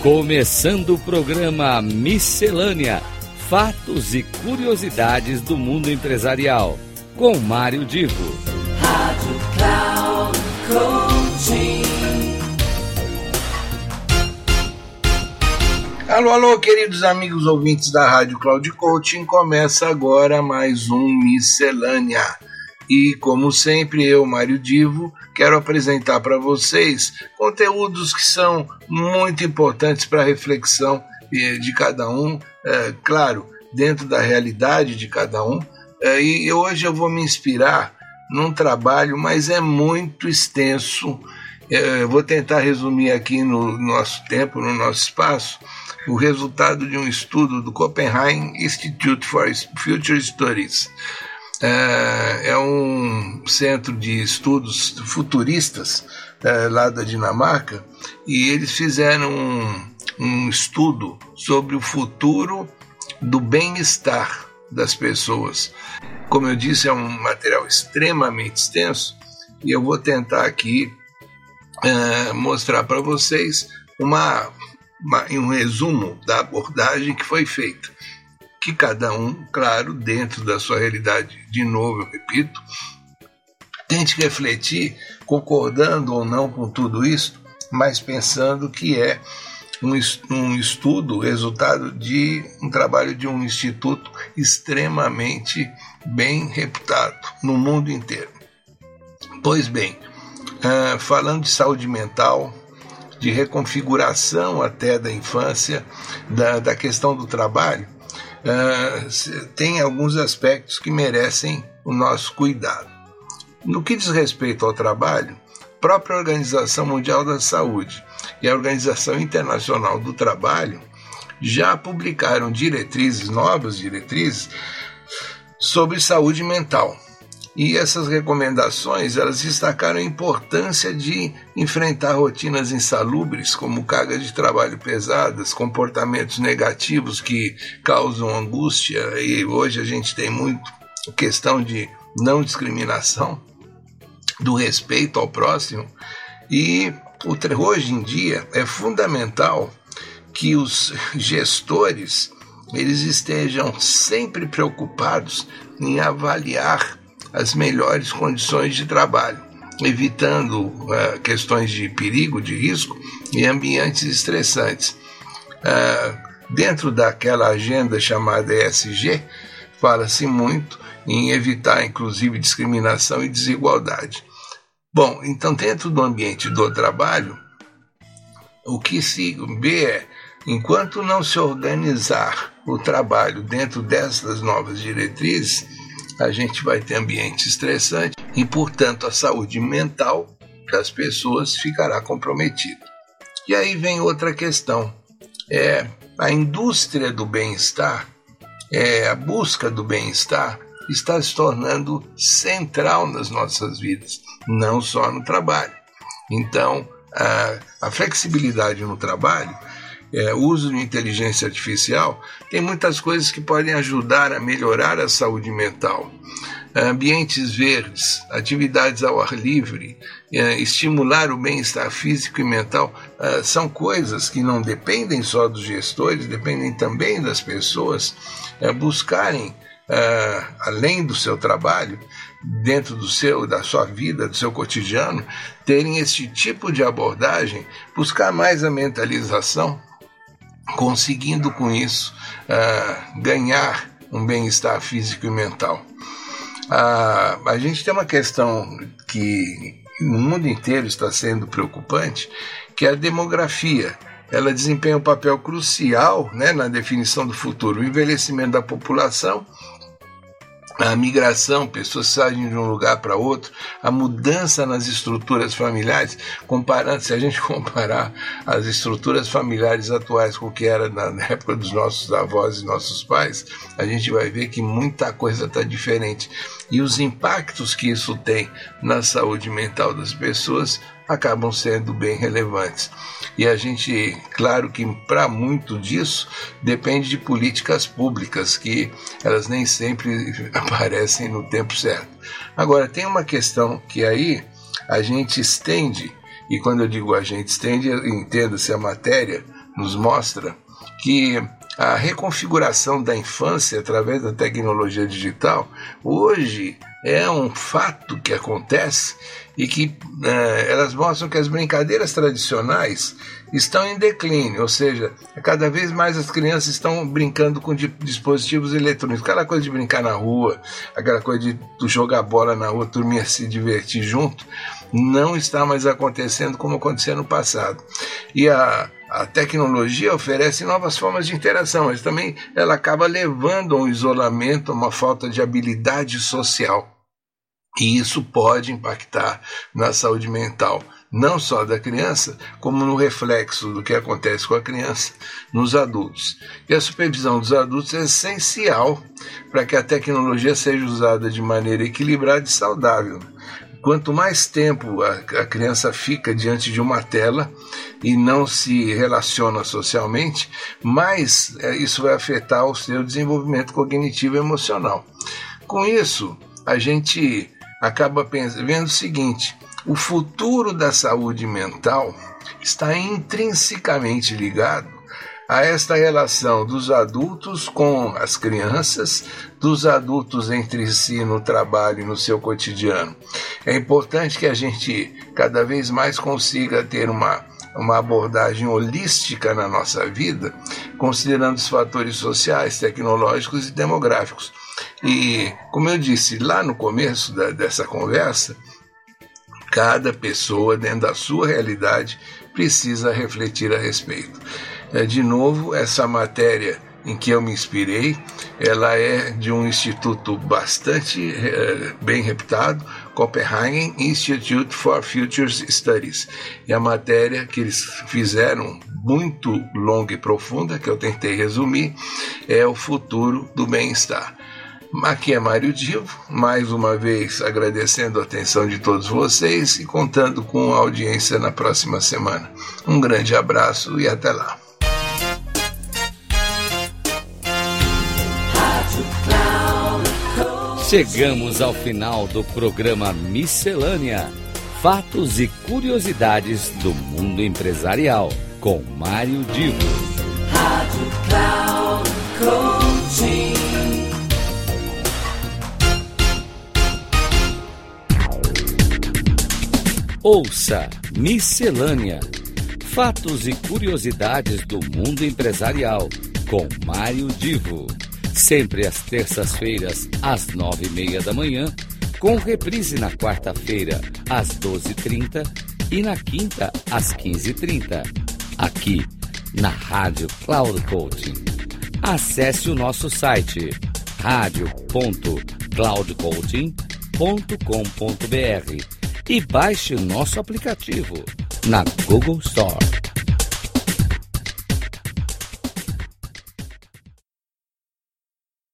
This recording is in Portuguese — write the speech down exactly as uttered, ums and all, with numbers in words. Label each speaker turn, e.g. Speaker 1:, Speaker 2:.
Speaker 1: Começando o programa Miscelânea: Fatos e Curiosidades do Mundo Empresarial, com Mário Divo. Rádio Cloud Coaching.
Speaker 2: Alô, alô, queridos amigos ouvintes da Rádio Cloud Coaching. Começa agora mais um Miscelânea. E, como sempre, eu, Mário Divo, quero apresentar para vocês conteúdos que são muito importantes para a reflexão de cada um, é, claro, dentro da realidade de cada um. É, e hoje eu vou me inspirar num trabalho, mas é muito extenso. É, eu vou tentar resumir aqui no nosso tempo, no nosso espaço, o resultado de um estudo do Copenhagen Institute for Future Studies. É um centro de estudos futuristas é, lá da Dinamarca, e eles fizeram um, um estudo sobre o futuro do bem-estar das pessoas. Como eu disse, é um material extremamente extenso, e eu vou tentar aqui é, mostrar para vocês uma, uma, um resumo da abordagem que foi feita. Que cada um, claro, dentro da sua realidade, de novo, eu repito, tente refletir, concordando ou não com tudo isso, mas pensando que é um, um estudo, resultado de um trabalho de um instituto extremamente bem reputado no mundo inteiro. Pois bem, uh, falando de saúde mental, de reconfiguração até da infância, da, da questão do trabalho, Uh, tem alguns aspectos que merecem o nosso cuidado. No que diz respeito ao trabalho, a própria Organização Mundial da Saúde e a Organização Internacional do Trabalho já publicaram diretrizes, novas diretrizes, sobre saúde mental. E essas recomendações, elas destacaram a importância de enfrentar rotinas insalubres, como cargas de trabalho pesadas, comportamentos negativos que causam angústia, e hoje a gente tem muito questão de não discriminação, do respeito ao próximo, e hoje em dia é fundamental que os gestores eles estejam sempre preocupados em avaliar as melhores condições de trabalho, evitando uh, questões de perigo, de risco e ambientes estressantes. Uh, dentro daquela agenda chamada E S G, fala-se muito em evitar, inclusive, discriminação e desigualdade. Bom, então, dentro do ambiente do trabalho, o que se vê é, enquanto não se organizar o trabalho dentro dessas novas diretrizes, a gente vai ter ambiente estressante e, portanto, a saúde mental das pessoas ficará comprometida. E aí vem outra questão. É, a indústria do bem-estar, é, a busca do bem-estar, está se tornando central nas nossas vidas, não só no trabalho. Então, a, a flexibilidade no trabalho, É, o uso de inteligência artificial, tem muitas coisas que podem ajudar a melhorar a saúde mental. Ambientes verdes, atividades ao ar livre, é, estimular o bem-estar físico e mental, é, são coisas que não dependem só dos gestores, dependem também das pessoas é, buscarem, é, além do seu trabalho, dentro do seu, da sua vida, do seu cotidiano, terem esse tipo de abordagem, buscar mais a mentalização, conseguindo com isso uh, ganhar um bem-estar físico e mental. Uh, a gente tem uma questão que no mundo inteiro está sendo preocupante, que é a demografia. Ela desempenha um papel crucial, né, na definição do futuro. O envelhecimento da população, a migração, pessoas saem de um lugar para outro, a mudança nas estruturas familiares, comparando, se a gente comparar as estruturas familiares atuais com o que era na época dos nossos avós e nossos pais, a gente vai ver que muita coisa está diferente. E os impactos que isso tem na saúde mental das pessoas acabam sendo bem relevantes. E a gente, claro que para muito disso, depende de políticas públicas, que elas nem sempre aparecem no tempo certo. Agora, tem uma questão que aí a gente estende, e quando eu digo a gente estende, entenda-se a matéria nos mostra que a reconfiguração da infância através da tecnologia digital hoje é um fato que acontece e que eh, elas mostram que as brincadeiras tradicionais estão em declínio, ou seja, cada vez mais as crianças estão brincando com dispositivos eletrônicos, aquela coisa de brincar na rua, aquela coisa de jogar bola na rua, turminha se divertir junto, não está mais acontecendo como acontecia no passado. E a, a tecnologia oferece novas formas de interação, mas também ela acaba levando a um isolamento, a uma falta de habilidade social. E isso pode impactar na saúde mental, não só da criança, como no reflexo do que acontece com a criança nos adultos. E a supervisão dos adultos é essencial para que a tecnologia seja usada de maneira equilibrada e saudável. Quanto mais tempo a, a criança fica diante de uma tela e não se relaciona socialmente, mais é, isso vai afetar o seu desenvolvimento cognitivo e emocional. Com isso, a gente acaba pensando, vendo o seguinte: o futuro da saúde mental está intrinsecamente ligado a esta relação dos adultos com as crianças, dos adultos entre si no trabalho e no seu cotidiano. É importante que a gente cada vez mais consiga ter uma, uma abordagem holística na nossa vida, considerando os fatores sociais, tecnológicos e demográficos. E, como eu disse lá no começo da, dessa conversa, cada pessoa, dentro da sua realidade, precisa refletir a respeito. De novo, essa matéria em que eu me inspirei, ela é de um instituto bastante é, bem reputado, Copenhagen Institute for Future Studies. E a matéria que eles fizeram, muito longa e profunda, que eu tentei resumir, é o futuro do bem-estar. Aqui é Mário Divo, mais uma vez agradecendo a atenção de todos vocês e contando com a audiência na próxima semana. Um grande abraço e até lá.
Speaker 1: Chegamos ao final do programa Miscelânea: Fatos e Curiosidades do Mundo Empresarial, com Mário Divo. Rádio Cloud Coaching. Ouça Miscelânea: Fatos e Curiosidades do Mundo Empresarial, com Mário Divo. Sempre às terças-feiras, às nove e meia da manhã, com reprise na quarta-feira, às doze e trinta e na quinta, às quinze e trinta, aqui na Rádio Cloud Coaching. Acesse o nosso site rádio ponto cloud coaching ponto com ponto b r e baixe o nosso aplicativo na Google Store.